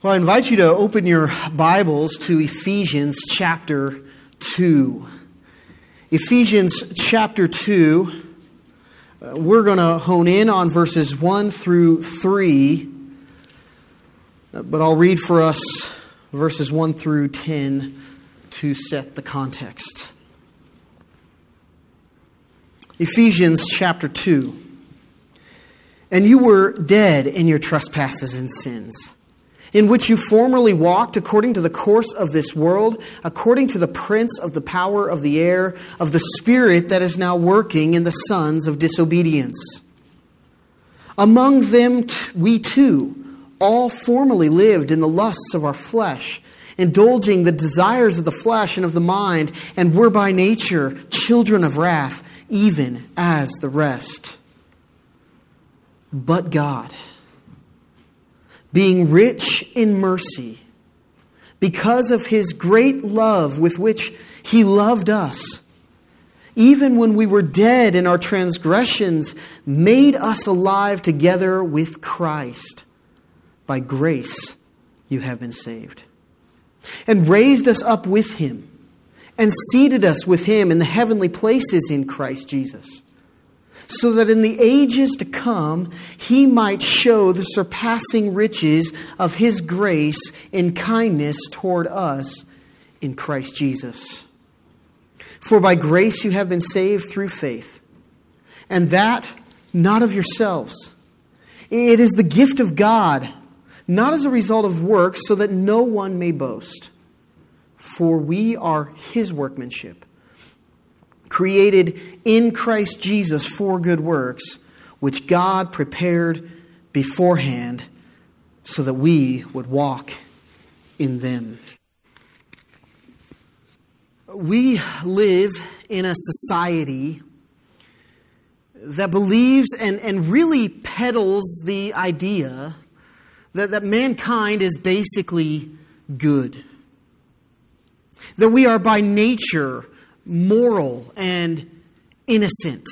Well, I invite you to open your Bibles to Ephesians chapter 2. Ephesians chapter 2, we're going to hone in on verses 1 through 3, but I'll read for us verses 1 through 10 to set the context. Ephesians chapter 2. And you were dead in your trespasses and sins, in which you formerly walked according to the course of this world, according to the prince of the power of the air, of the spirit that is now working in the sons of disobedience. Among them we too all formerly lived in the lusts of our flesh, indulging the desires of the flesh and of the mind, and were by nature children of wrath, even as the rest. But God, being rich in mercy, because of His great love with which He loved us, even when we were dead in our transgressions, made us alive together with Christ. By grace you have been saved. And raised us up with Him, and seated us with Him in the heavenly places in Christ Jesus, so that in the ages to come He might show the surpassing riches of His grace in kindness toward us in Christ Jesus. For by grace you have been saved through faith, and that not of yourselves. It is the gift of God, not as a result of works, so that no one may boast. For we are His workmanship, created in Christ Jesus for good works, which God prepared beforehand so that we would walk in them. We live in a society that believes and really peddles the idea that mankind is basically good, that we are by nature moral and innocent.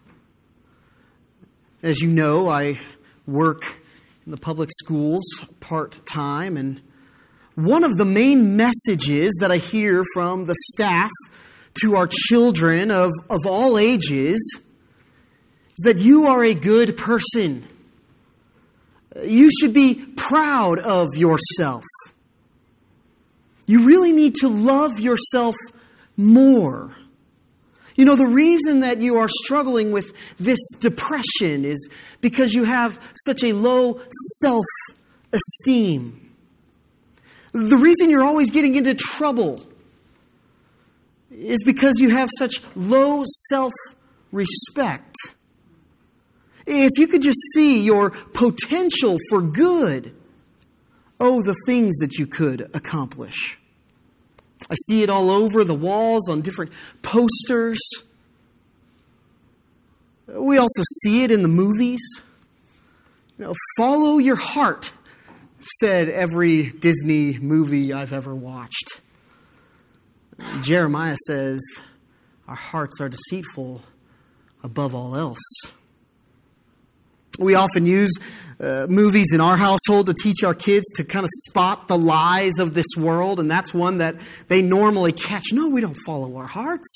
As you know, I work in the public schools part-time, and one of the main messages that I hear from the staff to our children of all ages is that you are a good person. You should be proud of yourself. You really need to love yourself more. You know, the reason that you are struggling with this depression is because you have such a low self-esteem. The reason you're always getting into trouble is because you have such low self-respect. If you could just see your potential for good, oh, the things that you could accomplish. I see it all over the walls on different posters. We also see it in the movies. You know, follow your heart, said every Disney movie I've ever watched. Jeremiah says, our hearts are deceitful above all else. We often use movies in our household to teach our kids to kind of spot the lies of this world, and that's one that they normally catch. No, we don't follow our hearts.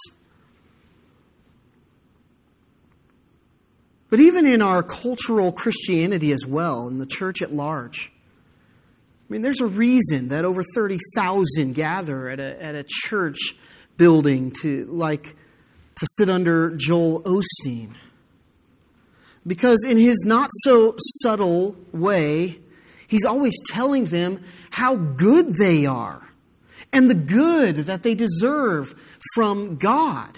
But even in our cultural Christianity as well, in the church at large, I mean, there's a reason that over 30,000 gather at a church building to sit under Joel Osteen. Because in his not-so-subtle way, he's always telling them how good they are and the good that they deserve from God.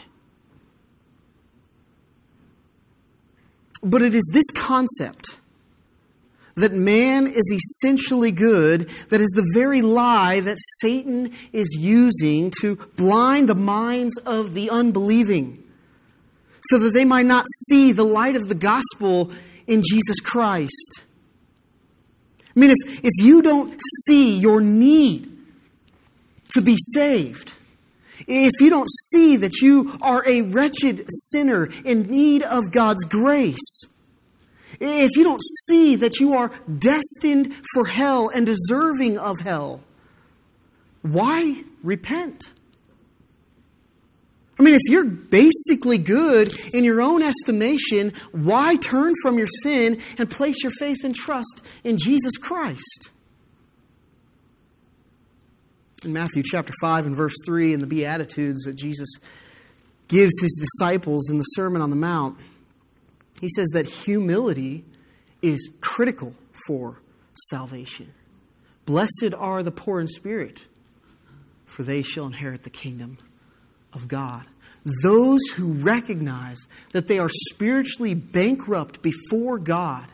But it is this concept that man is essentially good that is the very lie that Satan is using to blind the minds of the unbelieving, so that they might not see the light of the gospel in Jesus Christ. I mean, if you don't see your need to be saved, if you don't see that you are a wretched sinner in need of God's grace, if you don't see that you are destined for hell and deserving of hell, why repent? I mean, if you're basically good in your own estimation, why turn from your sin and place your faith and trust in Jesus Christ? In Matthew chapter 5 and verse 3, in the Beatitudes that Jesus gives his disciples in the Sermon on the Mount, he says that humility is critical for salvation. Blessed are the poor in spirit, for they shall inherit the kingdom of God. Those who recognize that they are spiritually bankrupt before God,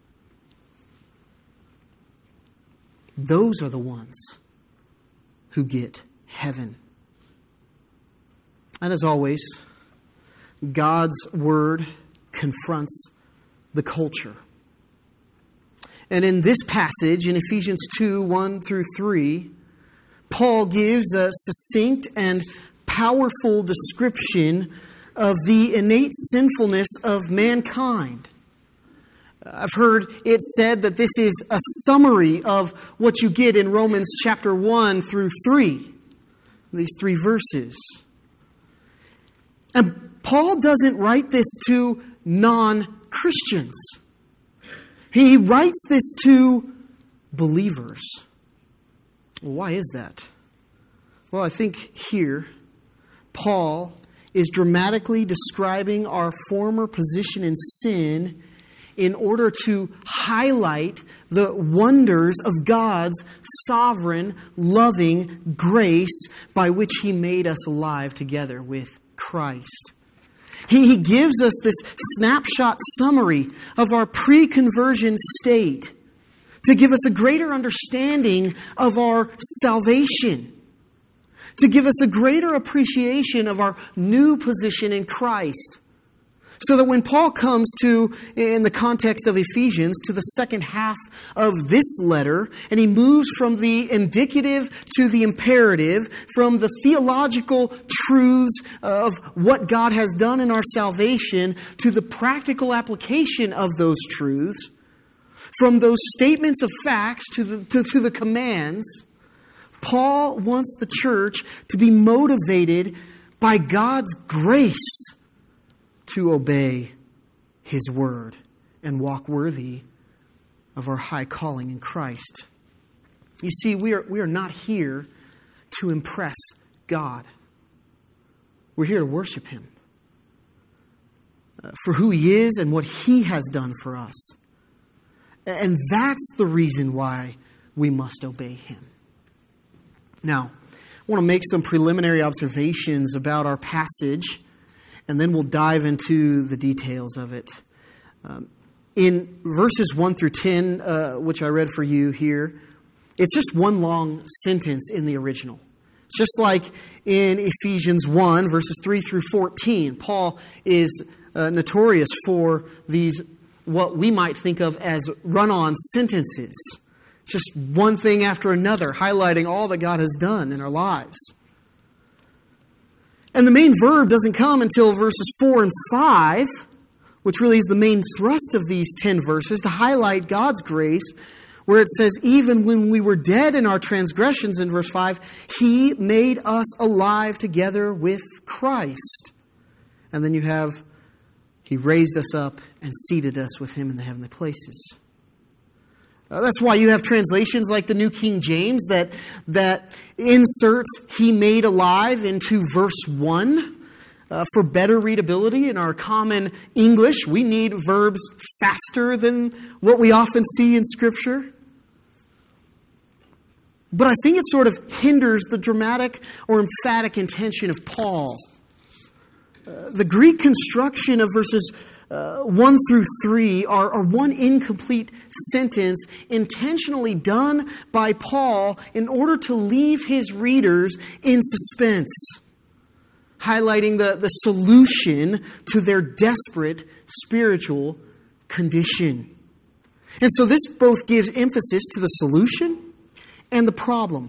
those are the ones who get heaven. And as always, God's word confronts the culture. And in this passage, in Ephesians 2, 1 through 3, Paul gives a succinct and powerful description of the innate sinfulness of mankind. I've heard it said that this is a summary of what you get in Romans chapter 1 through 3. These 3 verses. And Paul doesn't write this to non-Christians. He writes this to believers. Why is that? Well, I think here Paul is dramatically describing our former position in sin in order to highlight the wonders of God's sovereign, loving grace by which He made us alive together with Christ. He gives us this snapshot summary of our pre-conversion state to give us a greater understanding of our salvation, to give us a greater appreciation of our new position in Christ. So that when Paul comes to, in the context of Ephesians, to the second half of this letter, and he moves from the indicative to the imperative, from the theological truths of what God has done in our salvation to the practical application of those truths, from those statements of facts to the commands, Paul wants the church to be motivated by God's grace to obey His word and walk worthy of our high calling in Christ. You see, we are not here to impress God. We're here to worship Him for who He is and what He has done for us. And that's the reason why we must obey Him. Now, I want to make some preliminary observations about our passage, and then we'll dive into the details of it. In verses 1 through 10, which I read for you here, it's just one long sentence in the original. It's just like in Ephesians 1, verses 3 through 14. Paul is notorious for these, what we might think of as run-on sentences. Just one thing after another, highlighting all that God has done in our lives. And the main verb doesn't come until verses 4 and 5, which really is the main thrust of these 10 verses, to highlight God's grace, where it says, even when we were dead in our transgressions, in verse 5, He made us alive together with Christ. And then you have, He raised us up and seated us with Him in the heavenly places. That's why you have translations like the New King James that inserts He made alive into verse 1 for better readability. In our common English, we need verbs faster than what we often see in Scripture. But I think it sort of hinders the dramatic or emphatic intention of Paul. The Greek construction of verses 1 through 3 are one incomplete sentence intentionally done by Paul in order to leave his readers in suspense, highlighting the solution to their desperate spiritual condition. And so this both gives emphasis to the solution and the problem.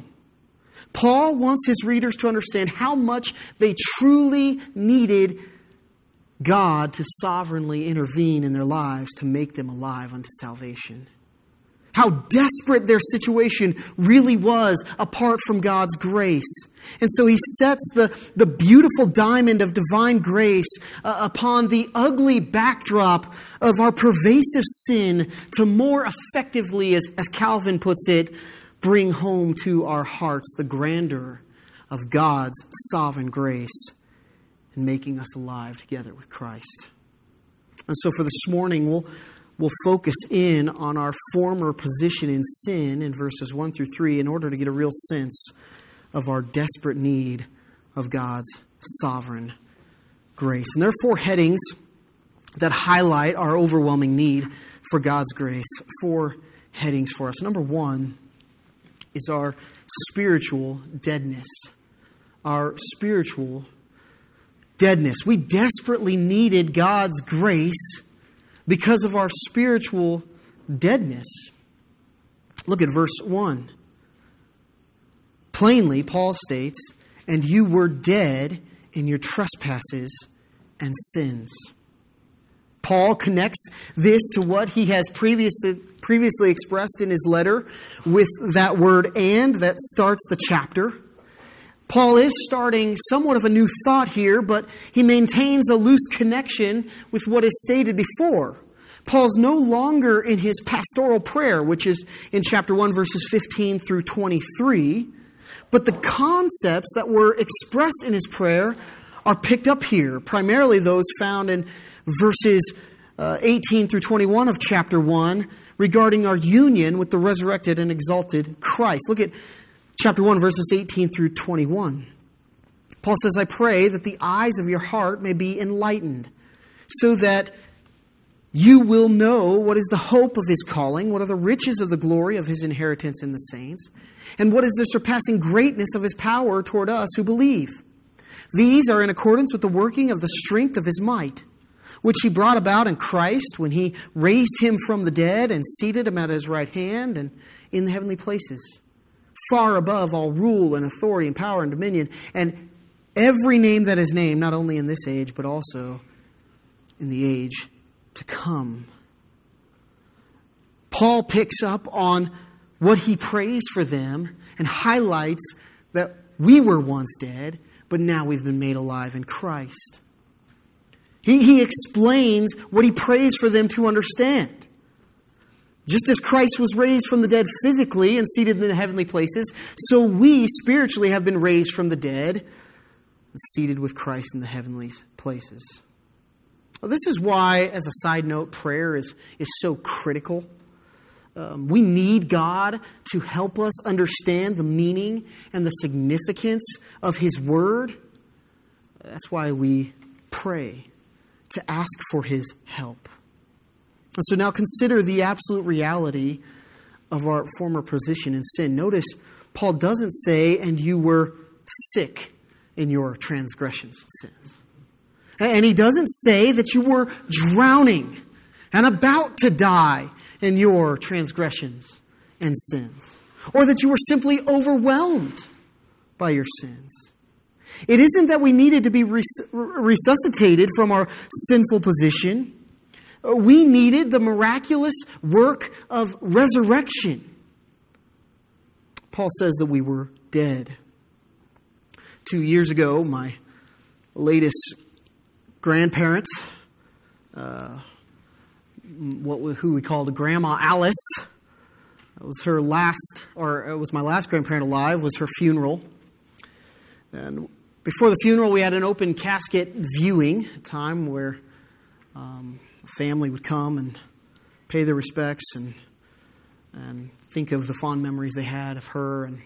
Paul wants his readers to understand how much they truly needed God to sovereignly intervene in their lives to make them alive unto salvation. How desperate their situation really was apart from God's grace. And so he sets the beautiful diamond of divine grace upon the ugly backdrop of our pervasive sin to more effectively, as Calvin puts it, bring home to our hearts the grandeur of God's sovereign grace in making us alive together with Christ. And so for this morning, we'll focus in on our former position in sin in verses 1 through 3 in order to get a real sense of our desperate need of God's sovereign grace. And there are 4 headings that highlight our overwhelming need for God's grace. 4 headings for us. Number 1 is our spiritual deadness. Our spiritual deadness. We desperately needed God's grace because of our spiritual deadness. Look at verse 1. Plainly, Paul states, "And you were dead in your trespasses and sins." Paul connects this to what he has previously expressed in his letter with that word "and" that starts the chapter. Paul is starting somewhat of a new thought here, but he maintains a loose connection with what is stated before. Paul's no longer in his pastoral prayer, which is in chapter 1, verses 15 through 23, but the concepts that were expressed in his prayer are picked up here, primarily those found in verses 18 through 21 of chapter 1 regarding our union with the resurrected and exalted Christ. Look at chapter 1, verses 18 through 21. Paul says, "I pray that the eyes of your heart may be enlightened, so that you will know what is the hope of his calling, what are the riches of the glory of his inheritance in the saints, and what is the surpassing greatness of his power toward us who believe. These are in accordance with the working of the strength of his might, which he brought about in Christ when he raised him from the dead and seated him at his right hand and in the heavenly places, far above all rule and authority and power and dominion, and every name that is named, not only in this age, but also in the age to come." Paul picks up on what he prays for them and highlights that we were once dead, but now we've been made alive in Christ. He explains what he prays for them to understand. Just as Christ was raised from the dead physically and seated in the heavenly places, so we spiritually have been raised from the dead and seated with Christ in the heavenly places. Well, this is why, as a side note, prayer is so critical. We need God to help us understand the meaning and the significance of His Word. That's why we pray, to ask for His help. And so now consider the absolute reality of our former position in sin. Notice Paul doesn't say, "and you were sick in your transgressions and sins." And he doesn't say that you were drowning and about to die in your transgressions and sins, or that you were simply overwhelmed by your sins. It isn't that we needed to be resuscitated from our sinful position. We needed the miraculous work of resurrection. Paul says that we were dead. 2 years ago, my latest grandparent, who we called Grandma Alice, it was her last, or it was my last grandparent alive, was her funeral. And before the funeral, we had an open casket viewing, a time where the family would come and pay their respects and think of the fond memories they had of her. And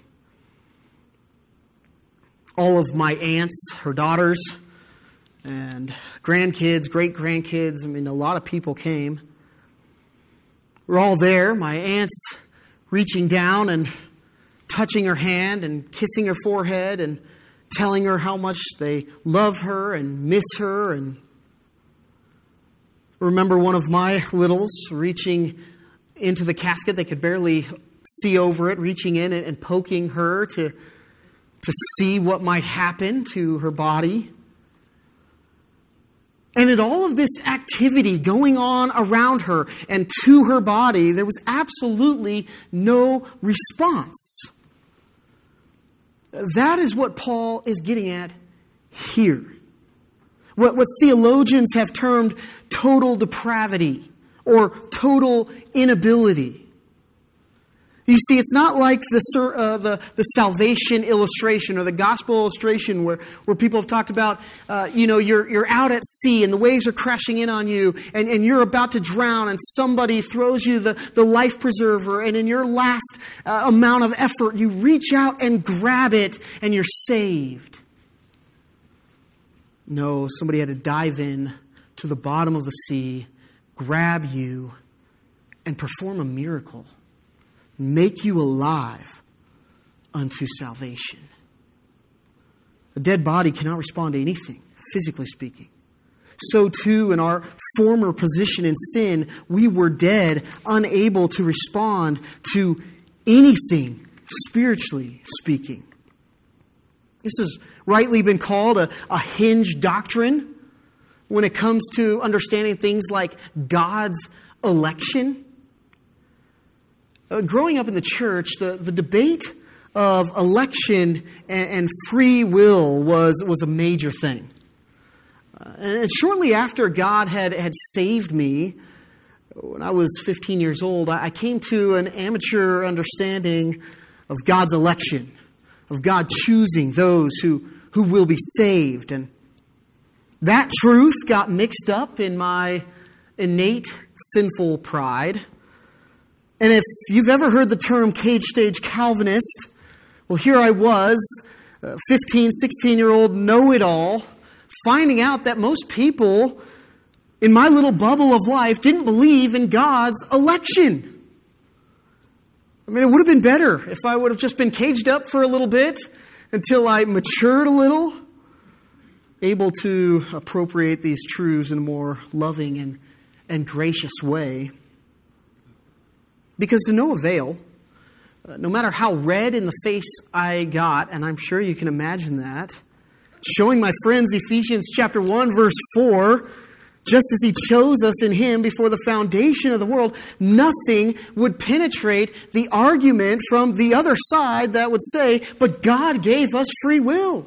all of my aunts, her daughters, and grandkids, great-grandkids, I mean, a lot of people came. We're all there, my aunts reaching down and touching her hand and kissing her forehead and telling her how much they love her and miss her. And remember one of my littles reaching into the casket. They could barely see over it, reaching in and poking her to see what might happen to her body. And in all of this activity going on around her and to her body, there was absolutely no response. That is what Paul is getting at here. What theologians have termed total depravity or total inability. You see, it's not like the salvation illustration or the gospel illustration where people have talked about, you're out at sea and the waves are crashing in on you and you're about to drown and somebody throws you the life preserver, and in your last amount of effort you reach out and grab it and you're saved. No, somebody had to dive in to the bottom of the sea, grab you, and perform a miracle. Make you alive unto salvation. A dead body cannot respond to anything, physically speaking. So too, in our former position in sin, we were dead, unable to respond to anything, spiritually speaking. This has rightly been called a hinge doctrine when it comes to understanding things like God's election. Growing up in the church, the debate of election and free will was a major thing. And shortly after God had saved me, when I was 15 years old, I came to an amateur understanding of God's election, of God choosing those who will be saved. And that truth got mixed up in my innate sinful pride. And if you've ever heard the term cage stage Calvinist, well, here I was, 15, 16-year-old know-it-all, finding out that most people in my little bubble of life didn't believe in God's election. I mean, it would have been better if I would have just been caged up for a little bit until I matured a little, able to appropriate these truths in a more loving and gracious way. Because to no avail, no matter how red in the face I got, and I'm sure you can imagine that, showing my friends Ephesians chapter 1, verse 4, just as He chose us in Him before the foundation of the world, nothing would penetrate the argument from the other side that would say, but God gave us free will.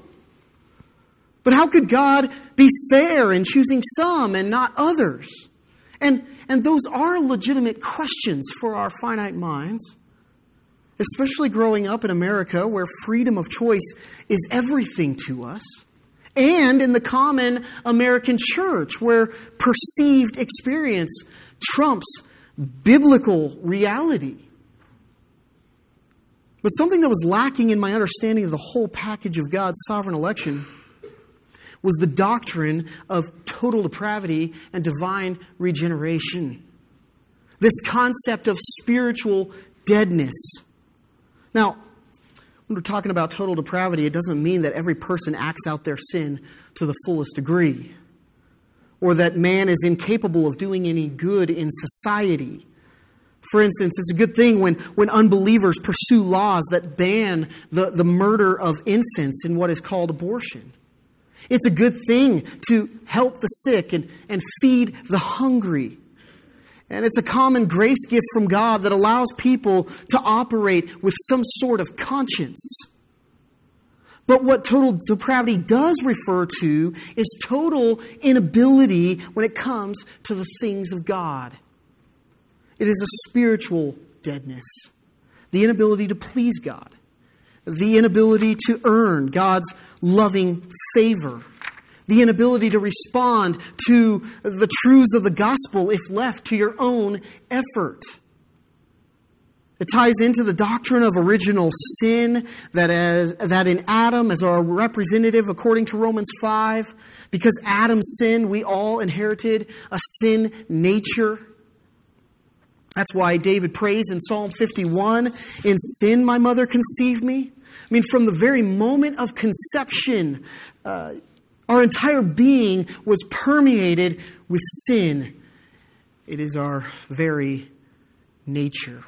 But how could God be fair in choosing some and not others? And those are legitimate questions for our finite minds, especially growing up in America where freedom of choice is everything to us, and in the common American church where perceived experience trumps biblical reality. But something that was lacking in my understanding of the whole package of God's sovereign election was the doctrine of total depravity and divine regeneration. This concept of spiritual deadness. Now, when we're talking about total depravity, it doesn't mean that every person acts out their sin to the fullest degree, or that man is incapable of doing any good in society. For instance, it's a good thing when unbelievers pursue laws that ban the murder of infants in what is called abortion. It's a good thing to help the sick and feed the hungry. And it's a common grace gift from God that allows people to operate with some sort of conscience. But what total depravity does refer to is total inability when it comes to the things of God. It is a spiritual deadness, the inability to please God, the inability to earn God's loving favor, the inability to respond to the truths of the gospel if left to your own effort. It ties into the doctrine of original sin that in Adam as our representative according to Romans 5. Because Adam sinned, we all inherited a sin nature. That's why David prays in Psalm 51, "In sin my mother conceived me." I mean, from the very moment of conception, our entire being was permeated with sin. It is our very nature.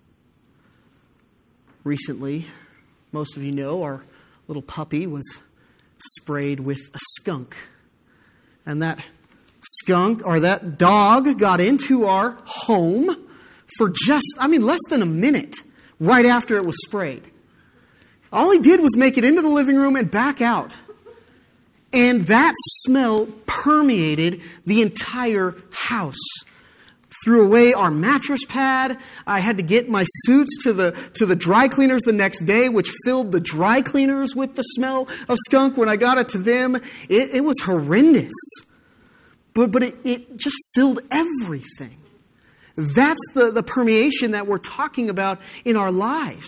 Recently, most of you know, our little puppy was sprayed with a skunk. And that skunk or that dog got into our home for less than a minute right after it was sprayed. All he did was make it into the living room and back out. And that smell permeated the entire house. Threw away our mattress pad. I had to get my suits to the dry cleaners the next day, which filled the dry cleaners with the smell of skunk when I got it to them. It was horrendous. But it just filled everything. That's the permeation that we're talking about in our lives.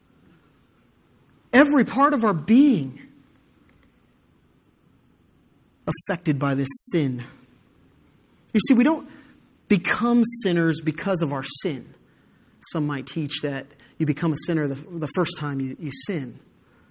Every part of our being affected by this sin. You see, we don't become sinners because of our sin. Some might teach that you become a sinner the first time you sin.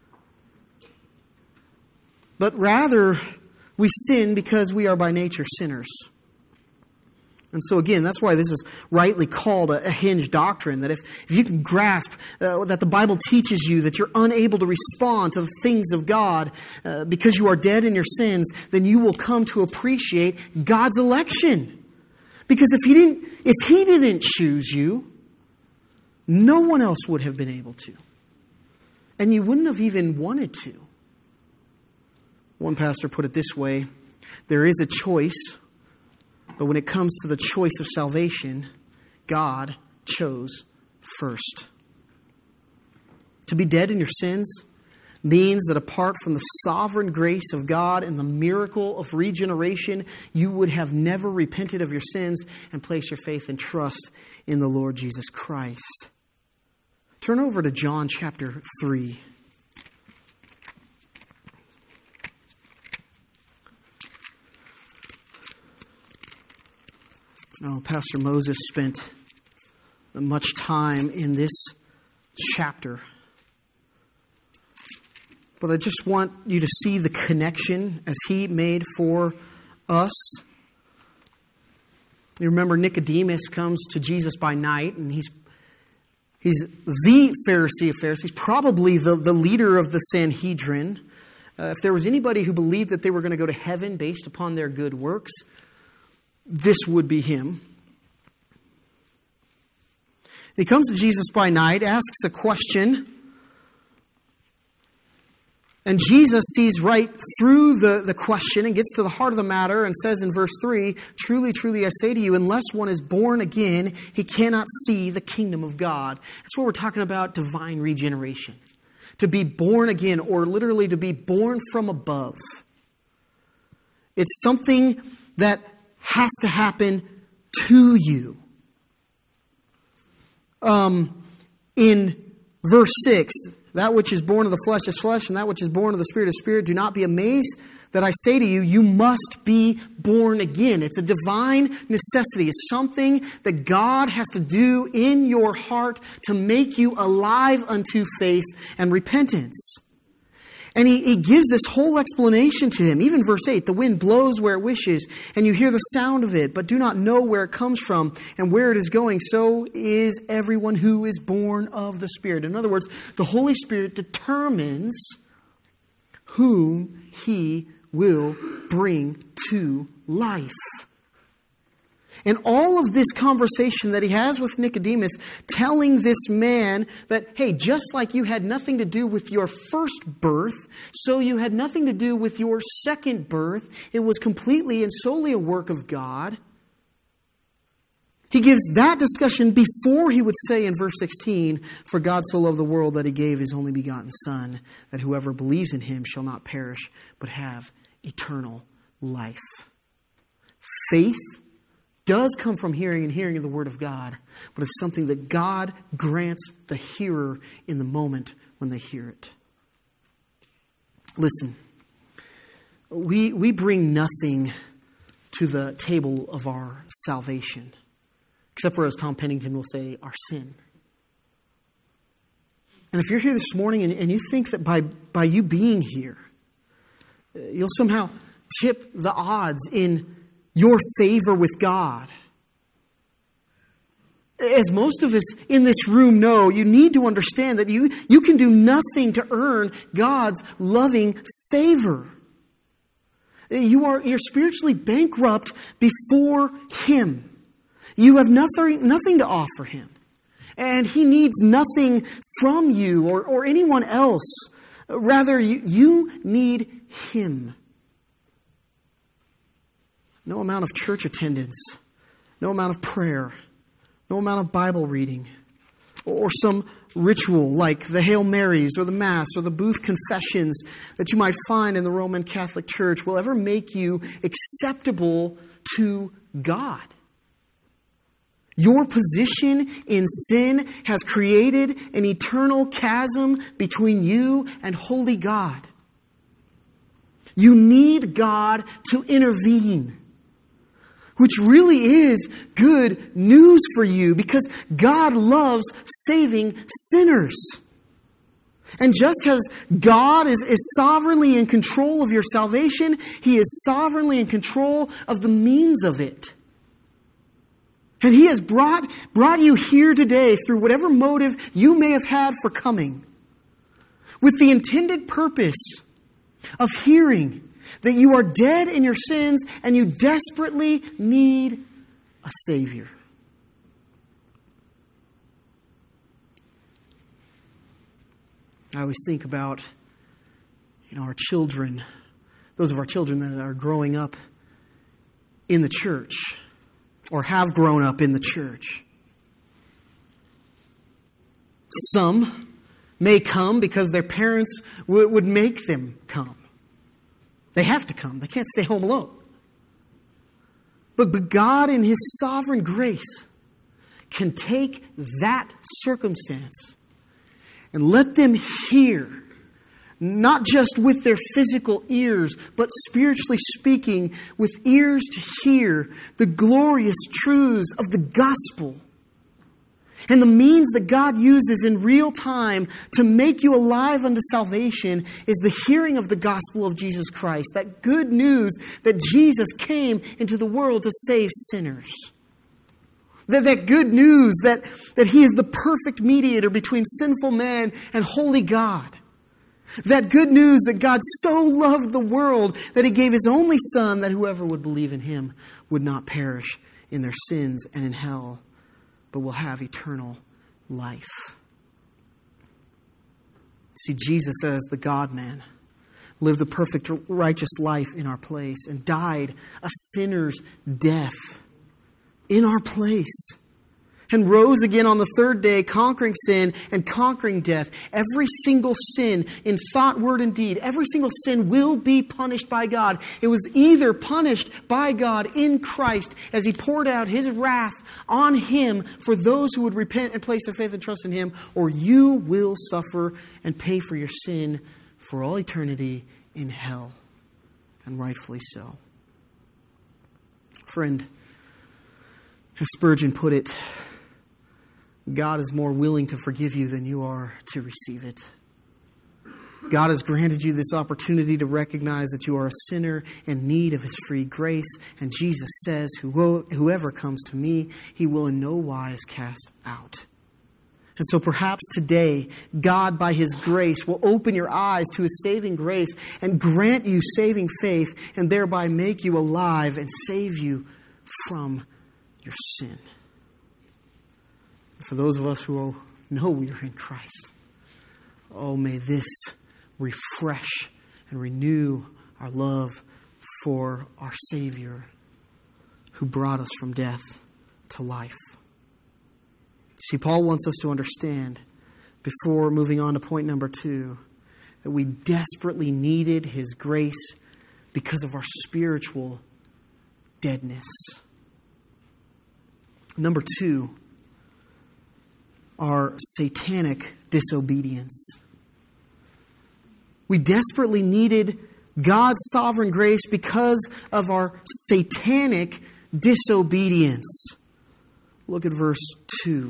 But rather, we sin because we are by nature sinners. And so again, that's why this is rightly called a hinged doctrine, that if you can grasp that the Bible teaches you that you're unable to respond to the things of God because you are dead in your sins, then you will come to appreciate God's election. Because if He didn't choose you, no one else would have been able to. And you wouldn't have even wanted to. One pastor put it this way: there is a choice, but when it comes to the choice of salvation, God chose first. To be dead in your sins means that apart from the sovereign grace of God and the miracle of regeneration, you would have never repented of your sins and placed your faith and trust in the Lord Jesus Christ. Turn over to John chapter 3. Oh, Pastor Moses spent much time in this chapter. But I just want you to see the connection as he made for us. You remember Nicodemus comes to Jesus by night, and he's the Pharisee of Pharisees, probably the leader of the Sanhedrin. If there was anybody who believed that they were going to go to heaven based upon their good works, this would be him. He comes to Jesus by night, asks a question, and Jesus sees right through the question and gets to the heart of the matter and says in verse 3, "Truly, truly, I say to you, unless one is born again, he cannot see the kingdom of God." That's what we're talking about, divine regeneration. To be born again, or literally to be born from above. It's something that has to happen to you. In verse 6, that which is born of the flesh is flesh, and that which is born of the Spirit is spirit. Do not be amazed that I say to you, you must be born again. It's a divine necessity. It's something that God has to do in your heart to make you alive unto faith and repentance. And he gives this whole explanation to him. Even verse 8, the wind blows where it wishes, and you hear the sound of it, but do not know where it comes from and where it is going. So is everyone who is born of the Spirit. In other words, the Holy Spirit determines whom He will bring to life. And all of this conversation that he has with Nicodemus, telling this man that, hey, just like you had nothing to do with your first birth, so you had nothing to do with your second birth. It was completely and solely a work of God. He gives that discussion before he would say in verse 16, "For God so loved the world that He gave His only begotten Son, that whoever believes in Him shall not perish, but have eternal life." Faith does come from hearing, and hearing of the Word of God, but it's something that God grants the hearer in the moment when they hear it. Listen, we bring nothing to the table of our salvation, except for, as Tom Pennington will say, our sin. And if you're here this morning and you think that by you being here, you'll somehow tip the odds in your favor with God. As most of us in this room know, you need to understand that you can do nothing to earn God's loving favor. You're spiritually bankrupt before Him. You have nothing to offer Him. And He needs nothing from you or anyone else. Rather, you need Him. No amount of church attendance, no amount of prayer, no amount of Bible reading, or some ritual like the Hail Marys or the Mass or the booth confessions that you might find in the Roman Catholic Church will ever make you acceptable to God. Your position in sin has created an eternal chasm between you and holy God. You need God to intervene, which really is good news for you because God loves saving sinners. And just as God is sovereignly in control of your salvation, He is sovereignly in control of the means of it. And He has brought you here today through whatever motive you may have had for coming, with the intended purpose of hearing that you are dead in your sins and you desperately need a Savior. I always think about, our children, those of our children that are growing up in the church or have grown up in the church. Some may come because their parents would make them come. They have to come. They can't stay home alone. But God in His sovereign grace can take that circumstance and let them hear, not just with their physical ears, but spiritually speaking, with ears to hear the glorious truths of the gospel. And the means that God uses in real time to make you alive unto salvation is the hearing of the gospel of Jesus Christ. That good news that Jesus came into the world to save sinners. That good news that He is the perfect mediator between sinful man and holy God. That good news that God so loved the world that He gave His only Son, that whoever would believe in Him would not perish in their sins and in hell, but will have eternal life. See, Jesus as the God-man lived the perfect righteous life in our place and died a sinner's death in our place, and rose again on the third day, conquering sin and conquering death. Every single sin in thought, word, and deed, every single sin will be punished by God. It was either punished by God in Christ as He poured out His wrath on Him for those who would repent and place their faith and trust in Him, or you will suffer and pay for your sin for all eternity in hell, and rightfully so. Friend, as Spurgeon put it, God is more willing to forgive you than you are to receive it. God has granted you this opportunity to recognize that you are a sinner in need of His free grace. And Jesus says, whoever comes to me, He will in no wise cast out. And so perhaps today, God, by His grace, will open your eyes to His saving grace and grant you saving faith and thereby make you alive and save you from your sin. For those of us who know we are in Christ, may this refresh and renew our love for our Savior who brought us from death to life. See, Paul wants us to understand, before moving on to point number 2, that we desperately needed His grace because of our spiritual deadness. Number 2, our satanic disobedience. We desperately needed God's sovereign grace because of our satanic disobedience. Look at verse 2.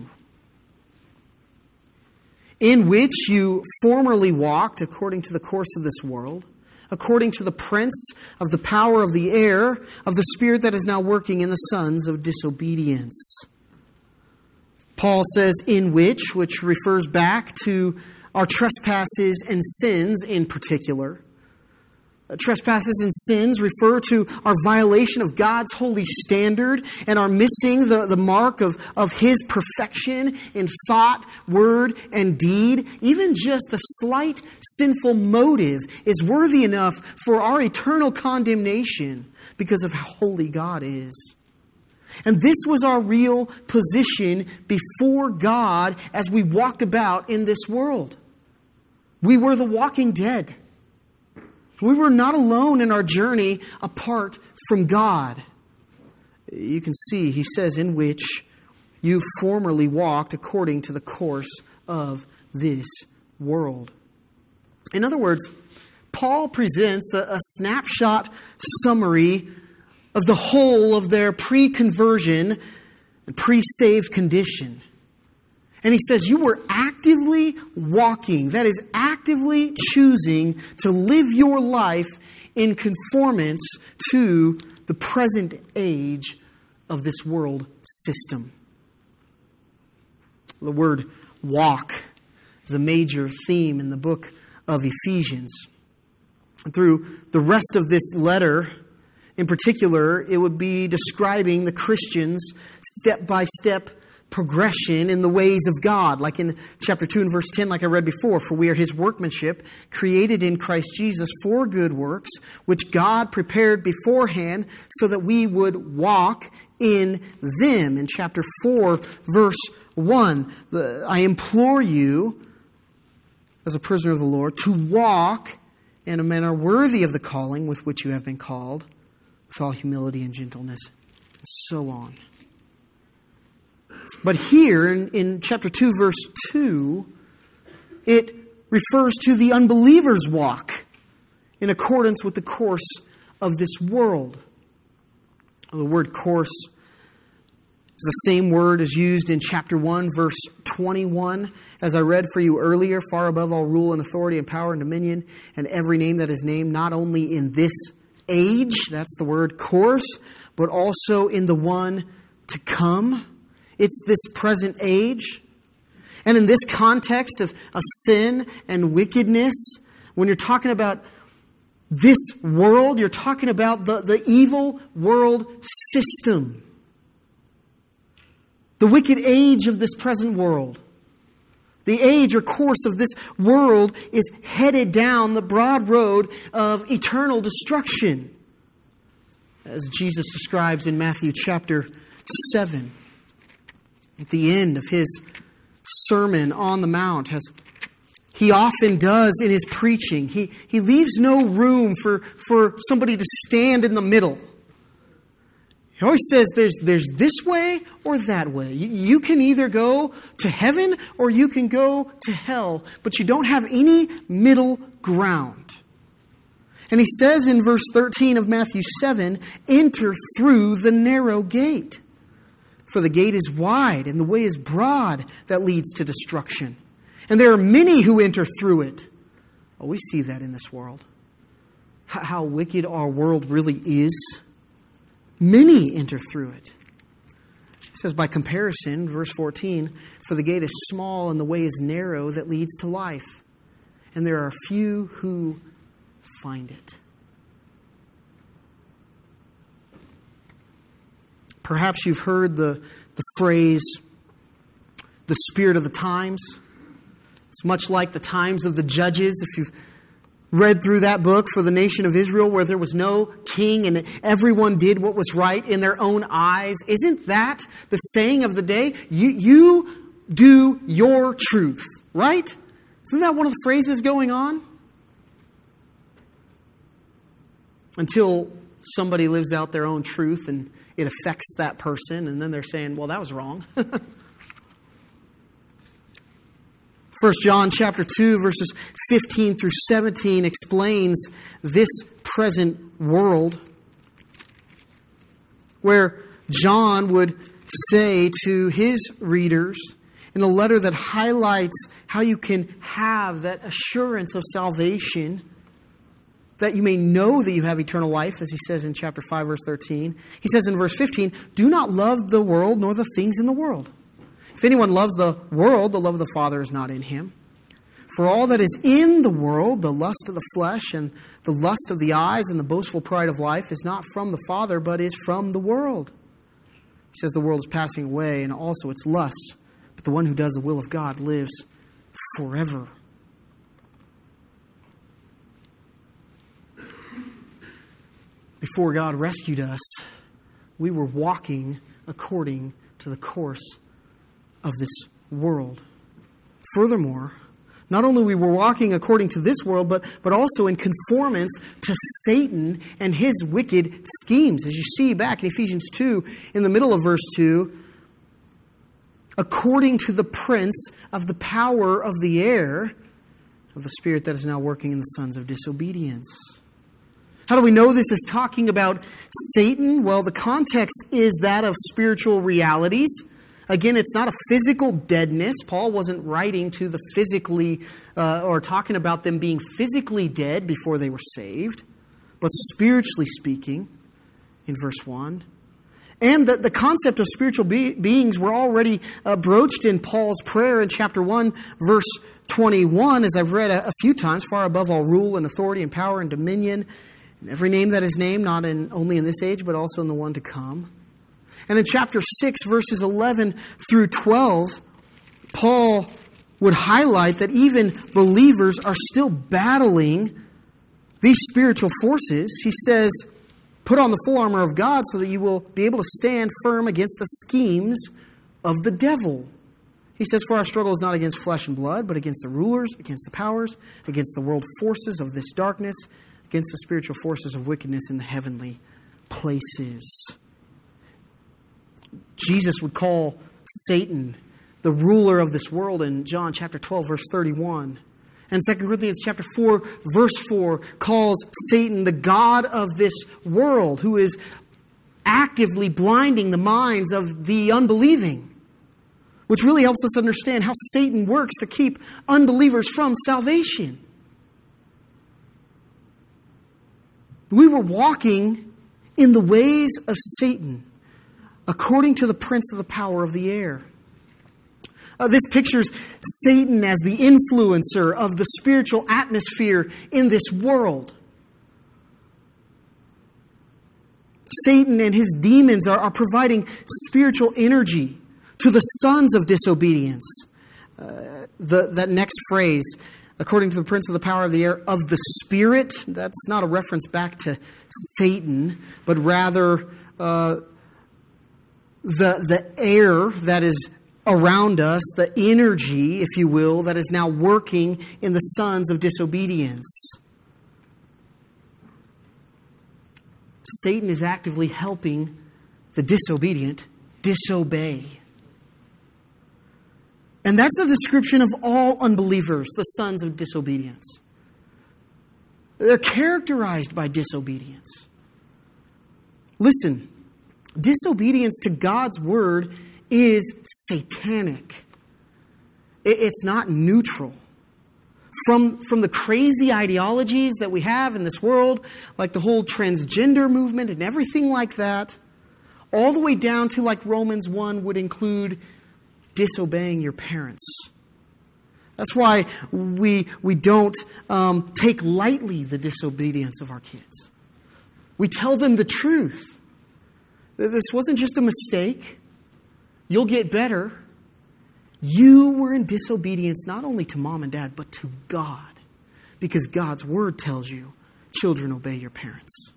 In which you formerly walked according to the course of this world, according to the prince of the power of the air, of the spirit that is now working in the sons of disobedience. Paul says in which refers back to our trespasses and sins in particular. Trespasses and sins refer to our violation of God's holy standard and our missing the mark of His perfection in thought, word, and deed. Even just the slight sinful motive is worthy enough for our eternal condemnation because of how holy God is. And this was our real position before God as we walked about in this world. We were the walking dead. We were not alone in our journey apart from God. You can see, he says, in which you formerly walked according to the course of this world. In other words, Paul presents a snapshot summary of the whole of their pre-conversion and pre-saved condition. And he says, you were actively walking, that is, actively choosing to live your life in conformance to the present age of this world system. The word walk is a major theme in the book of Ephesians. And through the rest of this letter, in particular, it would be describing the Christians' step-by-step progression in the ways of God. Like in chapter 2 and verse 10, like I read before, for we are His workmanship, created in Christ Jesus for good works, which God prepared beforehand so that we would walk in them. In chapter 4, verse 1, I implore you, as a prisoner of the Lord, to walk in a manner worthy of the calling with which you have been called, with all humility and gentleness, and so on. But here in chapter 2, verse 2, it refers to the unbeliever's walk in accordance with the course of this world. The word course is the same word as used in chapter 1, verse 21, as I read for you earlier, far above all rule and authority and power and dominion and every name that is named, not only in this age, that's the word course, but also in the one to come. It's this present age. And in this context of sin and wickedness, when you're talking about this world, you're talking about the evil world system. The wicked age of this present world. The age or course of this world is headed down the broad road of eternal destruction, as Jesus describes in Matthew chapter 7. At the end of His Sermon on the Mount, as He often does in His preaching, He leaves no room for somebody to stand in the middle. He always says there's this way or that way. You can either go to heaven or you can go to hell, but you don't have any middle ground. And He says in verse 13 of Matthew 7, enter through the narrow gate. For the gate is wide and the way is broad that leads to destruction. And there are many who enter through it. Oh, we see that in this world. How wicked our world really is. Many enter through it. It says by comparison, verse 14, for the gate is small and the way is narrow that leads to life. And there are few who find it. Perhaps you've heard the phrase, the spirit of the times. It's much like the times of the judges. If you've read through that book for the nation of Israel where there was no king and everyone did what was right in their own eyes, isn't that the saying of the day? You do your truth, right? Isn't that one of the phrases going on? Until somebody lives out their own truth and it affects that person, and then they're saying, well, that was wrong. 1 John chapter 2, verses 15 through 17 explains this present world, where John would say to his readers in a letter that highlights how you can have that assurance of salvation, that you may know that you have eternal life, as he says in chapter 5, verse 13. He says in verse 15, do not love the world nor the things in the world. If anyone loves the world, the love of the Father is not in him. For all that is in the world, the lust of the flesh and the lust of the eyes and the boastful pride of life, is not from the Father, but is from the world. He says the world is passing away and also its lusts, but the one who does the will of God lives forever. Before God rescued us, we were walking according to the course of this world. Furthermore, not only we were walking according to this world, but also in conformance to Satan and his wicked schemes. As you see back in Ephesians 2, in the middle of verse 2, according to the prince of the power of the air, of the spirit that is now working in the sons of disobedience. How do we know this is talking about Satan? Well, the context is that of spiritual realities. Again, it's not a physical deadness. Paul wasn't writing to the physically, or talking about them being physically dead before they were saved, but spiritually speaking, in verse 1. And that the concept of spiritual beings were already broached in Paul's prayer in chapter 1, verse 21, as I've read a few times, far above all rule and authority and power and dominion, and every name that is named, not only in this age, but also in the one to come. And in chapter 6, verses 11 through 12, Paul would highlight that even believers are still battling these spiritual forces. He says, put on the full armor of God so that you will be able to stand firm against the schemes of the devil. He says, for our struggle is not against flesh and blood, but against the rulers, against the powers, against the world forces of this darkness, against the spiritual forces of wickedness in the heavenly places. Jesus would call Satan the ruler of this world in John chapter 12, verse 31. And 2 Corinthians chapter 4, verse 4 calls Satan the god of this world, who is actively blinding the minds of the unbelieving, which really helps us understand how Satan works to keep unbelievers from salvation. We were walking in the ways of Satan, according to the prince of the power of the air. This pictures Satan as the influencer of the spiritual atmosphere in this world. Satan and his demons are providing spiritual energy to the sons of disobedience. That next phrase, according to the prince of the power of the air, of the Spirit, that's not a reference back to Satan, but rather the air that is around us, the energy, if you will, that is now working in the sons of disobedience. Satan is actively helping the disobedient disobey. And that's a description of all unbelievers, the sons of disobedience. They're characterized by disobedience. Listen, disobedience to God's word is satanic. It's not neutral. From the crazy ideologies that we have in this world, like the whole transgender movement and everything like that, all the way down to like Romans 1 would include disobeying your parents. That's why we don't take lightly the disobedience of our kids. We tell them the truth. This wasn't just a mistake. You'll get better. You were in disobedience not only to mom and dad, but to God. Because God's word tells you, children, obey your parents.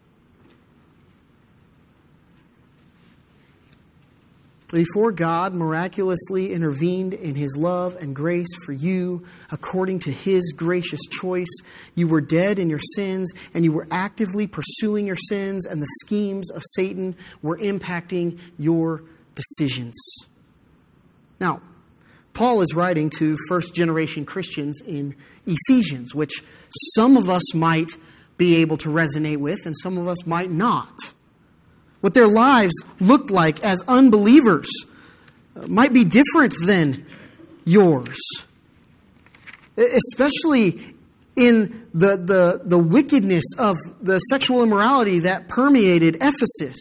Before God miraculously intervened in His love and grace for you, according to His gracious choice, you were dead in your sins, and you were actively pursuing your sins, and the schemes of Satan were impacting your decisions. Now, Paul is writing to first-generation Christians in Ephesians, which some of us might be able to resonate with, and some of us might not. What their lives looked like as unbelievers might be different than yours. Especially in the wickedness of the sexual immorality that permeated Ephesus.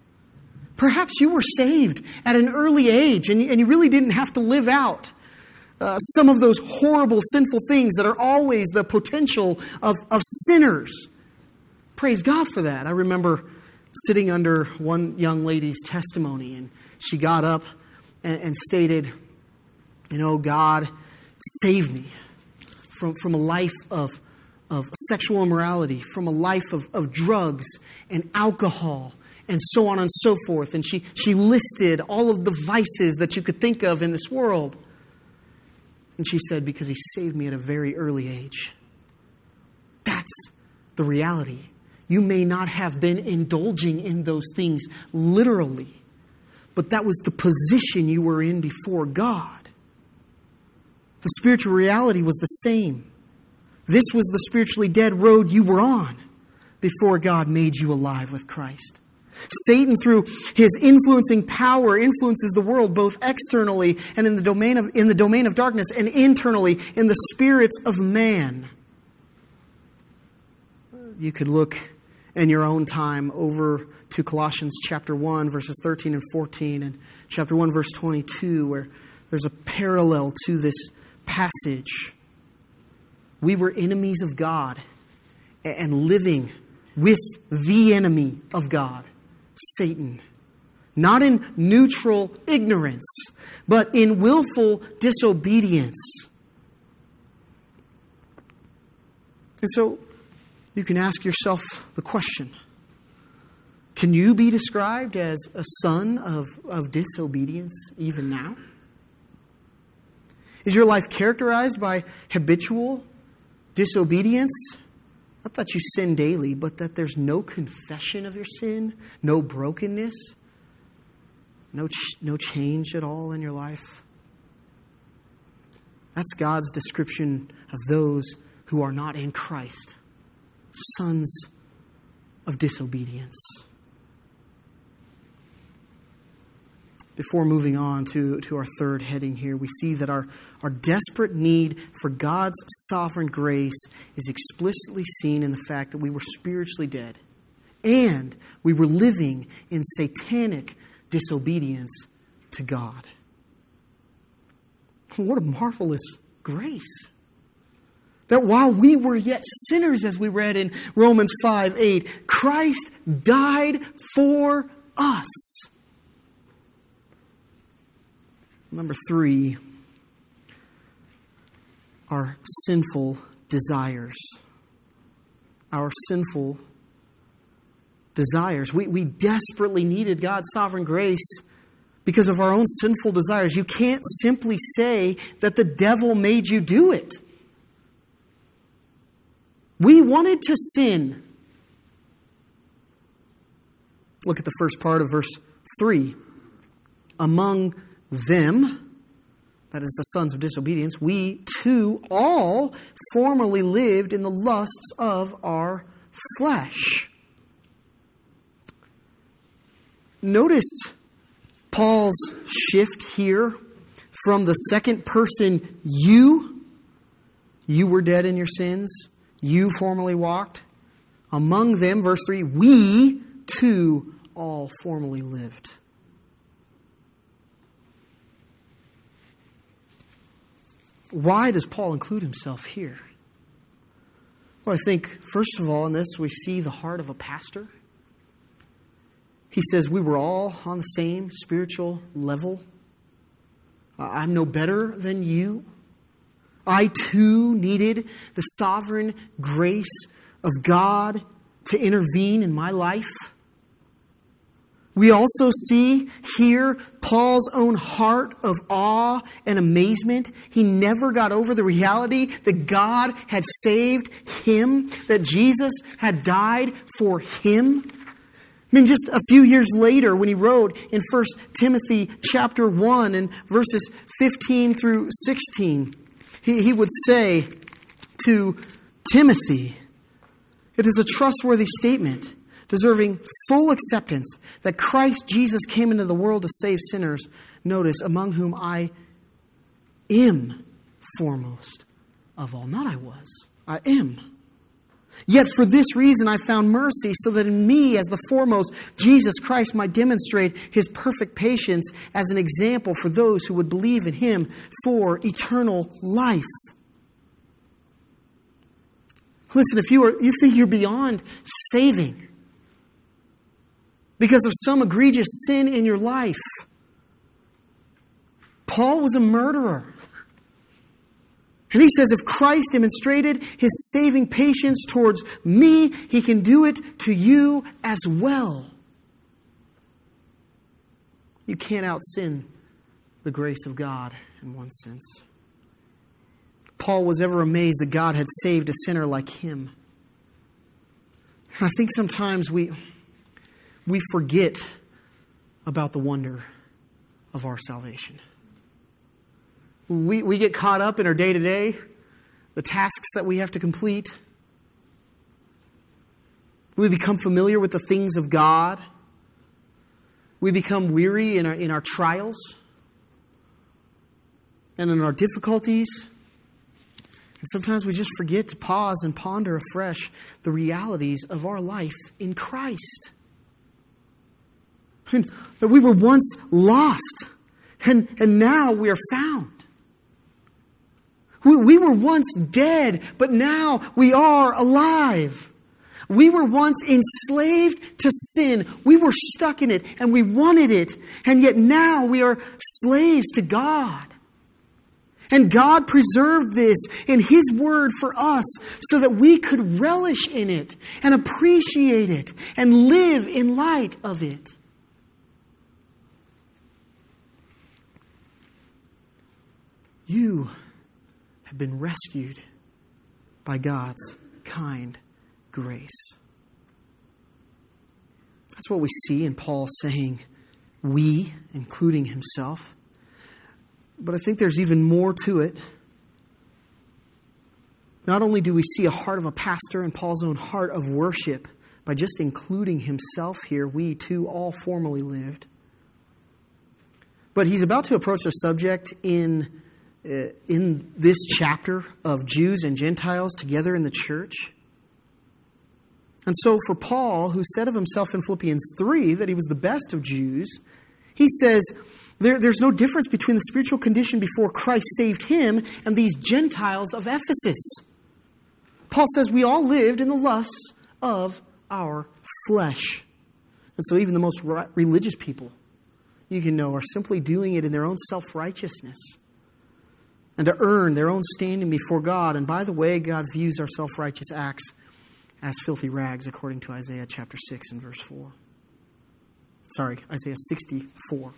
Perhaps you were saved at an early age and you really didn't have to live out some of those horrible, sinful things that are always the potential of sinners. Praise God for that. I remember sitting under one young lady's testimony, and she got up and stated, God saved me from a life of sexual immorality, from a life of drugs and alcohol, and so on and so forth. And she listed all of the vices that you could think of in this world. And she said, because He saved me at a very early age. That's the reality. You may not have been indulging in those things literally, but that was the position you were in before God. The spiritual reality was the same. This was the spiritually dead road you were on before God made you alive with Christ. Satan, through his influencing power, influences the world both externally and in the domain of darkness, and internally in the spirits of man. You could look in your own time over to Colossians chapter 1, verses 13 and 14, and chapter 1, verse 22, where there's a parallel to this passage. We were enemies of God and living with the enemy of God, Satan. Not in neutral ignorance, but in willful disobedience. And so you can ask yourself the question, can you be described as a son of disobedience even now? Is your life characterized by habitual disobedience? Not that you sin daily, but that there's no confession of your sin, no brokenness, no change at all in your life. That's God's description of those who are not in Christ, sons of disobedience. Before moving on to our third heading here, we see that our desperate need for God's sovereign grace is explicitly seen in the fact that we were spiritually dead and we were living in satanic disobedience to God. What a marvelous grace. That while we were yet sinners, as we read in Romans 5:8, Christ died for us. Number 3, our sinful desires. Our sinful desires. We desperately needed God's sovereign grace because of our own sinful desires. You can't simply say that the devil made you do it. We wanted to sin. Look at the first part of verse 3. Among them, that is the sons of disobedience, we too all formerly lived in the lusts of our flesh. Notice Paul's shift here from the second person you were dead in your sins, you formerly walked. Among them, verse 3, we too all formerly lived. Why does Paul include himself here? Well, I think, first of all, in this, we see the heart of a pastor. He says we were all on the same spiritual level. I'm no better than you. I too needed the sovereign grace of God to intervene in my life. We also see here Paul's own heart of awe and amazement. He never got over the reality that God had saved him, that Jesus had died for him. I mean, just a few years later, when he wrote in 1 Timothy chapter 1 and verses 15 through 16, he would say to Timothy, "It is a trustworthy statement, deserving full acceptance, that Christ Jesus came into the world to save sinners, notice, among whom I am foremost of all." Not I was, I am. Yet for this reason I found mercy, so that in me, as the foremost, Jesus Christ might demonstrate his perfect patience as an example for those who would believe in him for eternal life. Listen, if you think you're beyond saving because of some egregious sin in your life, Paul was a murderer. And he says, if Christ demonstrated his saving patience towards me, he can do it to you as well. You can't out-sin the grace of God in one sense. Paul was ever amazed that God had saved a sinner like him. And I think sometimes we forget about the wonder of our salvation. We get caught up in our day-to-day, the tasks that we have to complete. We become familiar with the things of God. We become weary in our trials and in our difficulties. And sometimes we just forget to pause and ponder afresh the realities of our life in Christ. That we were once lost, and now we are found. We were once dead, but now we are alive. We were once enslaved to sin. We were stuck in it, and we wanted it. And yet now we are slaves to God. And God preserved this in his word for us so that we could relish in it and appreciate it and live in light of it. You have been rescued by God's kind grace. That's what we see in Paul saying, we, including himself. But I think there's even more to it. Not only do we see a heart of a pastor and Paul's own heart of worship by just including himself here, we too all formerly lived. But he's about to approach a subject in this chapter of Jews and Gentiles together in the church. And so for Paul, who said of himself in Philippians 3 that he was the best of Jews, he says there's no difference between the spiritual condition before Christ saved him and these Gentiles of Ephesus. Paul says we all lived in the lusts of our flesh. And so even the most religious people, you can know, are simply doing it in their own self-righteousness and to earn their own standing before God. And by the way, God views our self-righteous acts as filthy rags, according to Isaiah chapter 6 and verse 4. Sorry, Isaiah 64.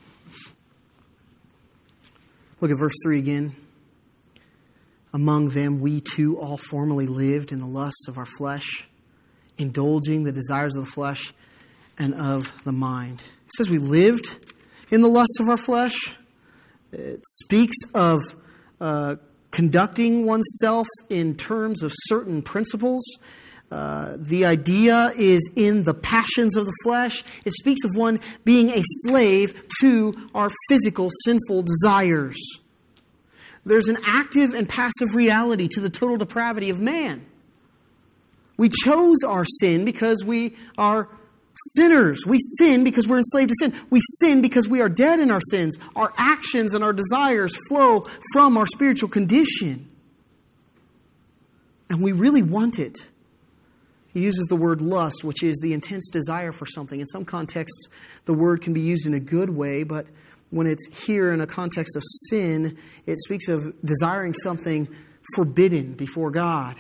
Look at verse 3 again. Among them we too all formerly lived in the lusts of our flesh, indulging the desires of the flesh and of the mind. It says we lived in the lusts of our flesh. It speaks of conducting oneself in terms of certain principles. The idea is in the passions of the flesh. It speaks of one being a slave to our physical sinful desires. There's an active and passive reality to the total depravity of man. We chose our sin because we are sinners. We sin because we're enslaved to sin. We sin because we are dead in our sins. Our actions and our desires flow from our spiritual condition. And we really want it. He uses the word lust, which is the intense desire for something. In some contexts, the word can be used in a good way, but when it's here in a context of sin, it speaks of desiring something forbidden before God.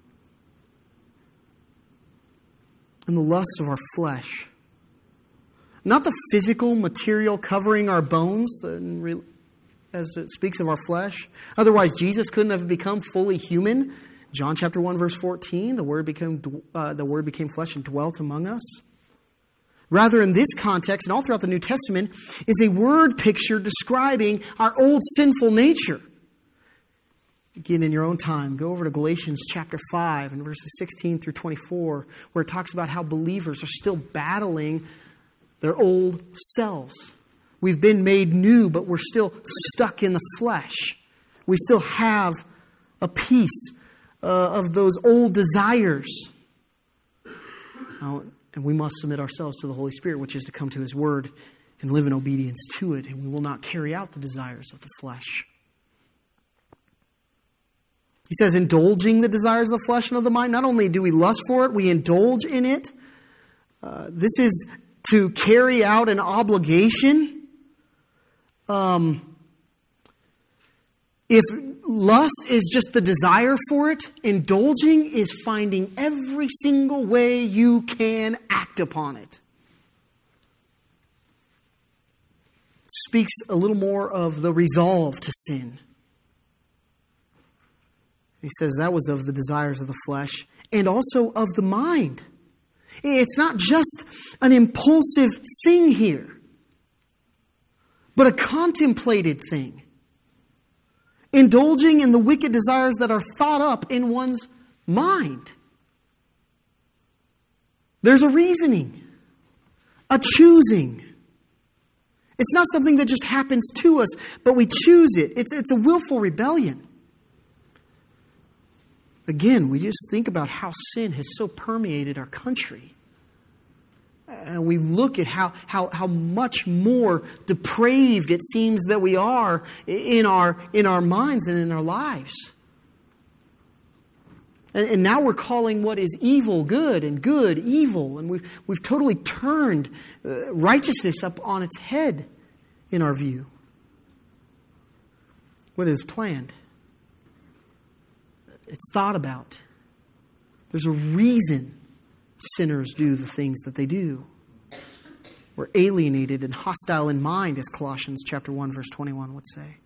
And the lusts of our flesh. Not the physical material covering our bones, as it speaks of our flesh. Otherwise, Jesus couldn't have become fully human. John chapter 1, verse 14, the Word became flesh and dwelt among us. Rather, in this context, and all throughout the New Testament, is a word picture describing our old sinful nature. Again, in your own time, go over to Galatians chapter 5 and verses 16 through 24, where it talks about how believers are still battling their old selves. We've been made new, but we're still stuck in the flesh. We still have a piece of those old desires. And we must submit ourselves to the Holy Spirit, which is to come to His Word and live in obedience to it, and we will not carry out the desires of the flesh. He says, indulging the desires of the flesh and of the mind. Not only do we lust for it, we indulge in it. This is to carry out an obligation. If lust is just the desire for it, indulging is finding every single way you can act upon it. Speaks a little more of the resolve to sin. He says that was of the desires of the flesh and also of the mind. It's not just an impulsive thing here, but a contemplated thing. Indulging in the wicked desires that are thought up in one's mind. There's a reasoning, a choosing. It's not something that just happens to us, but we choose it. It's a willful rebellion. Again, we just think about how sin has so permeated our country. And we look at how much more depraved it seems that we are in our minds and in our lives. And now we're calling what is evil good and good evil. And we've totally turned righteousness up on its head in our view. What is planned? It's thought about. There's a reason sinners do the things that they do. We're alienated and hostile in mind, as Colossians chapter 1, verse 21 would say.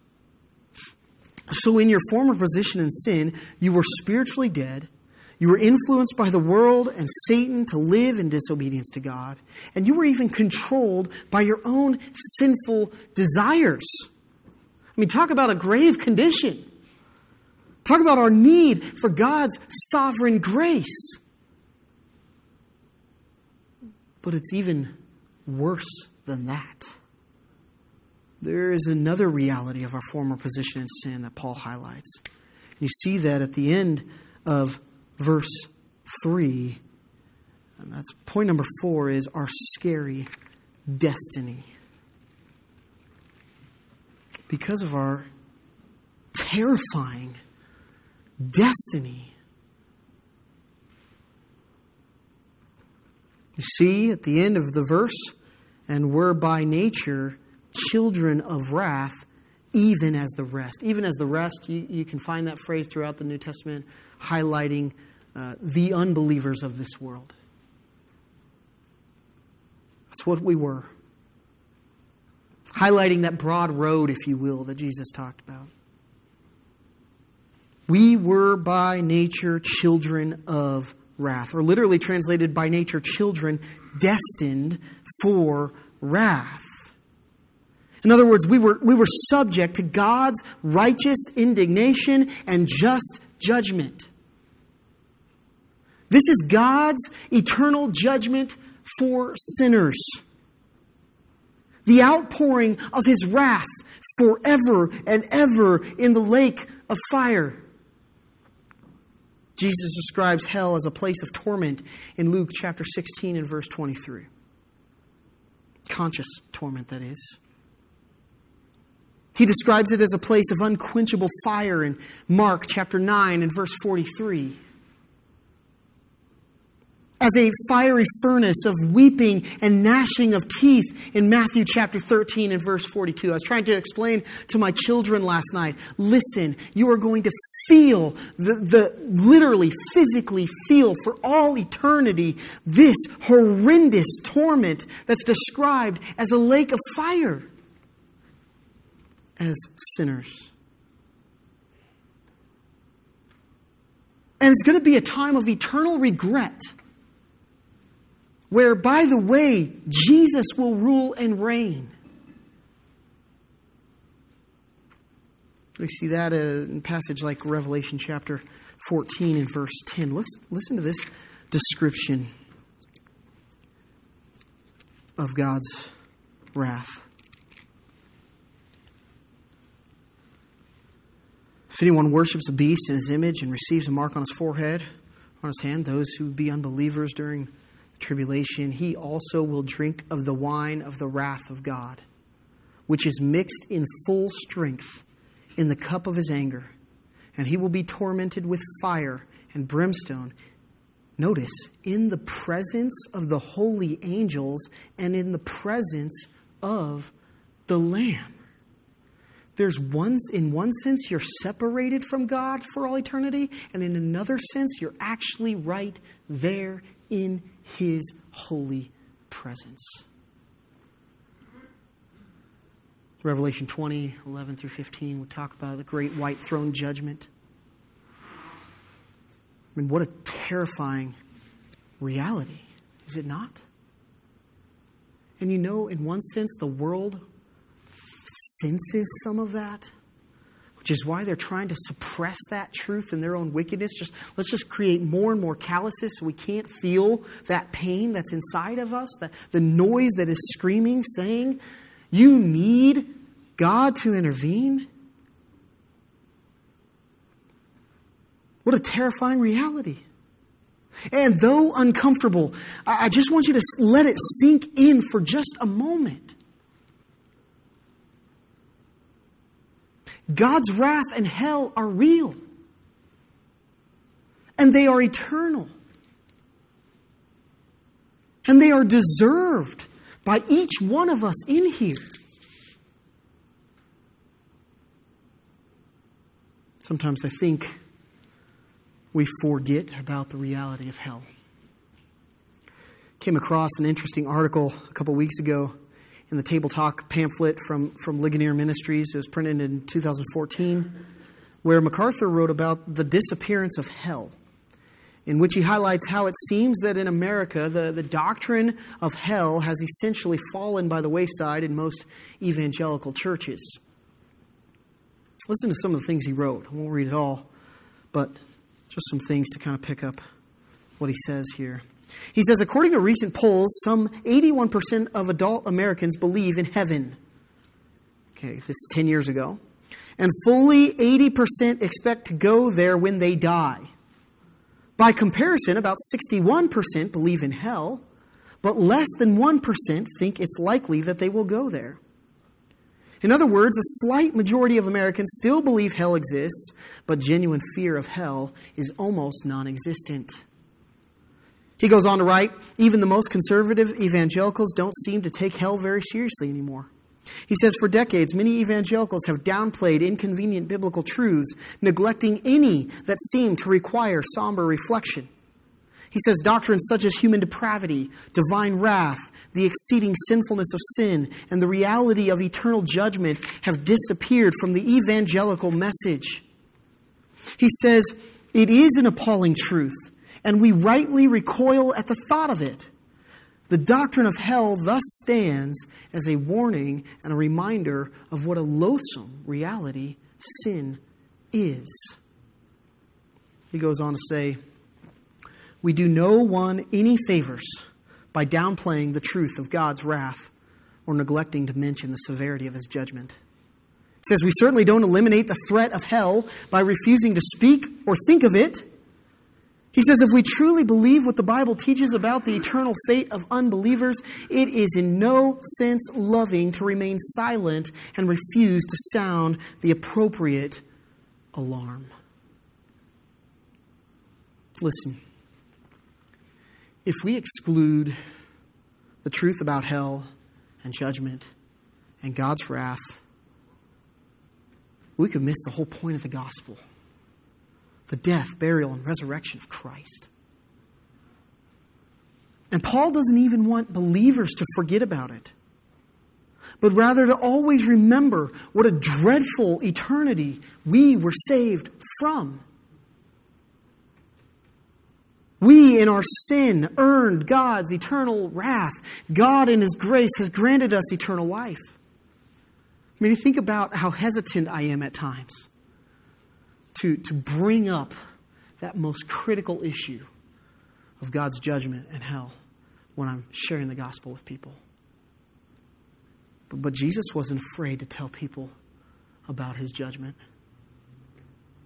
So in your former position in sin, you were spiritually dead. You were influenced by the world and Satan to live in disobedience to God. And you were even controlled by your own sinful desires. I mean, talk about a grave condition. Talk about our need for God's sovereign grace. But it's even worse than that. There is another reality of our former position in sin that Paul highlights. You see that at the end of verse 3. And that's point number 4 is our scary destiny. Because of our terrifying destiny. You see at the end of the verse, and we're by nature children of wrath, even as the rest. Even as the rest, you can find that phrase throughout the New Testament highlighting the unbelievers of this world. That's what we were. Highlighting that broad road, if you will, that Jesus talked about. We were by nature children of wrath, or literally translated by nature children destined for wrath. In other words, we were subject to God's righteous indignation and just judgment. This is God's eternal judgment for sinners. The outpouring of His wrath forever and ever in the lake of fire. Jesus describes hell as a place of torment in Luke chapter 16 and verse 23. Conscious torment, that is. He describes it as a place of unquenchable fire in Mark chapter 9 and verse 43. As a fiery furnace of weeping and gnashing of teeth in Matthew chapter 13 and verse 42. I was trying to explain to my children last night. Listen, you are going to feel, literally, physically feel for all eternity this horrendous torment that's described as a lake of fire as sinners. And it's going to be a time of eternal regret, where, by the way, Jesus will rule and reign. We see that in a passage like Revelation chapter 14 and verse 10. Listen to this description of God's wrath. If anyone worships a beast in his image and receives a mark on his forehead, on his hand, those who be unbelievers during the tribulation, he also will drink of the wine of the wrath of God, which is mixed in full strength in the cup of his anger. And he will be tormented with fire and brimstone. Notice, in the presence of the holy angels and in the presence of the Lamb. In one sense, you're separated from God for all eternity, and in another sense, you're actually right there in His holy presence. Revelation 20, 11 through 15, we talk about the great white throne judgment. I mean, what a terrifying reality, is it not? And you know, in one sense, the world senses some of that, which is why they're trying to suppress that truth in their own wickedness. Let's just create more and more calluses so we can't feel that pain that's inside of us, the noise that is screaming, saying, you need God to intervene. What a terrifying reality. And though uncomfortable, I just want you to let it sink in for just a moment. God's wrath and hell are real. And they are eternal. And they are deserved by each one of us in here. Sometimes I think we forget about the reality of hell. Came across an interesting article a couple weeks ago in the Table Talk pamphlet from Ligonier Ministries. It was printed in 2014, where MacArthur wrote about the disappearance of hell, in which he highlights how it seems that in America, the doctrine of hell has essentially fallen by the wayside in most evangelical churches. Listen to some of the things he wrote. I won't read it all, but just some things to kind of pick up what he says here. He says, according to recent polls, some 81% of adult Americans believe in heaven. Okay, this is 10 years ago. And fully 80% expect to go there when they die. By comparison, about 61% believe in hell, but less than 1% think it's likely that they will go there. In other words, a slight majority of Americans still believe hell exists, but genuine fear of hell is almost non-existent. He goes on to write, even the most conservative evangelicals don't seem to take hell very seriously anymore. He says, for decades, many evangelicals have downplayed inconvenient biblical truths, neglecting any that seem to require somber reflection. He says doctrines such as human depravity, divine wrath, the exceeding sinfulness of sin, and the reality of eternal judgment have disappeared from the evangelical message. He says, it is an appalling truth, and we rightly recoil at the thought of it. The doctrine of hell thus stands as a warning and a reminder of what a loathsome reality sin is. He goes on to say, we do no one any favors by downplaying the truth of God's wrath or neglecting to mention the severity of His judgment. He says we certainly don't eliminate the threat of hell by refusing to speak or think of it. He says if we truly believe what the Bible teaches about the eternal fate of unbelievers, it is in no sense loving to remain silent and refuse to sound the appropriate alarm. Listen, if we exclude the truth about hell and judgment and God's wrath, we could miss the whole point of the gospel. The death, burial, and resurrection of Christ. And Paul doesn't even want believers to forget about it, but rather to always remember what a dreadful eternity we were saved from. We, in our sin, earned God's eternal wrath. God, in His grace, has granted us eternal life. I mean, you think about how hesitant I am at times to bring up that most critical issue of God's judgment and hell when I'm sharing the gospel with people. But Jesus wasn't afraid to tell people about His judgment.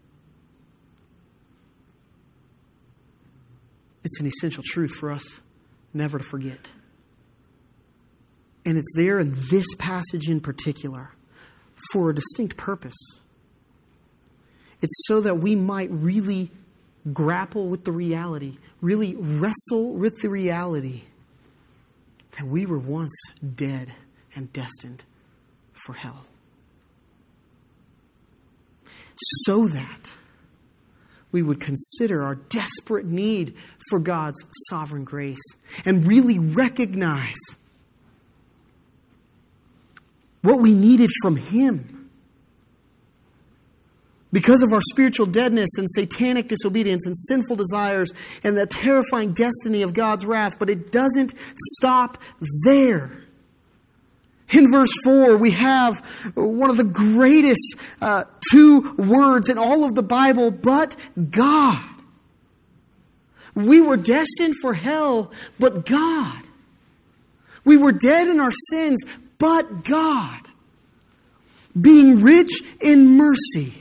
It's an essential truth for us never to forget. And it's there in this passage in particular for a distinct purpose. It's so that we might really grapple with the reality, really wrestle with the reality that we were once dead and destined for hell. So that we would consider our desperate need for God's sovereign grace and really recognize what we needed from Him. Because of our spiritual deadness and satanic disobedience and sinful desires and the terrifying destiny of God's wrath. But it doesn't stop there. In verse 4, we have one of the greatest two words in all of the Bible, but God. We were destined for hell, but God. We were dead in our sins, but God. Being rich in mercy,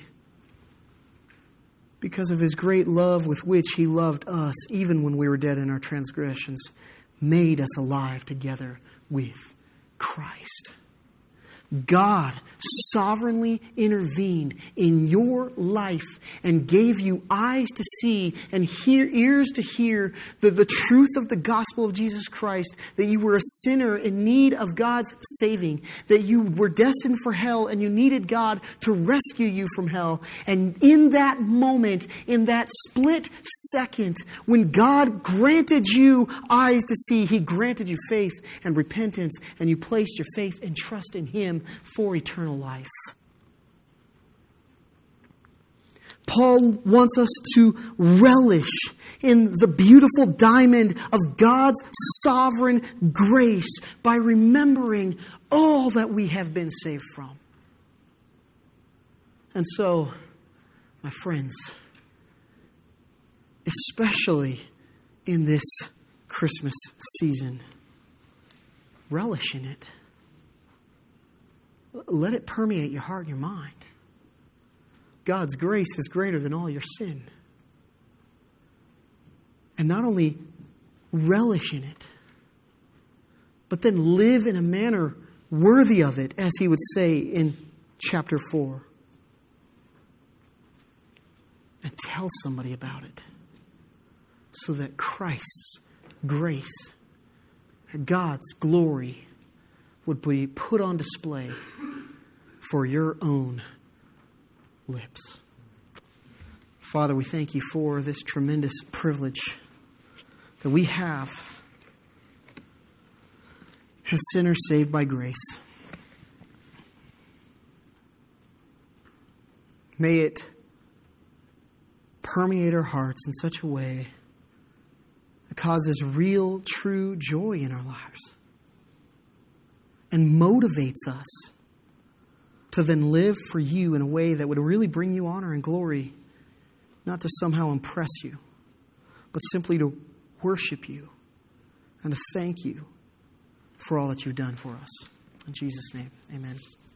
because of His great love with which He loved us, even when we were dead in our transgressions, made us alive together with Christ. God sovereignly intervened in your life and gave you eyes to see and ears to hear the truth of the gospel of Jesus Christ, that you were a sinner in need of God's saving, that you were destined for hell and you needed God to rescue you from hell. And in that moment, in that split second, when God granted you eyes to see, He granted you faith and repentance, and you placed your faith and trust in Him for eternal life. Paul wants us to relish in the beautiful diamond of God's sovereign grace by remembering all that we have been saved from. And so, my friends, especially in this Christmas season, relish in it. Let it permeate your heart and your mind. God's grace is greater than all your sin. And not only relish in it, but then live in a manner worthy of it, as he would say in chapter 4. And tell somebody about it, so that Christ's grace, God's glory, would be put on display for your own lips. Father, we thank You for this tremendous privilege that we have as sinners saved by grace. May it permeate our hearts in such a way that causes real, true joy in our lives and motivates us to then live for You in a way that would really bring You honor and glory, not to somehow impress You, but simply to worship You and to thank You for all that You've done for us. In Jesus' name, amen.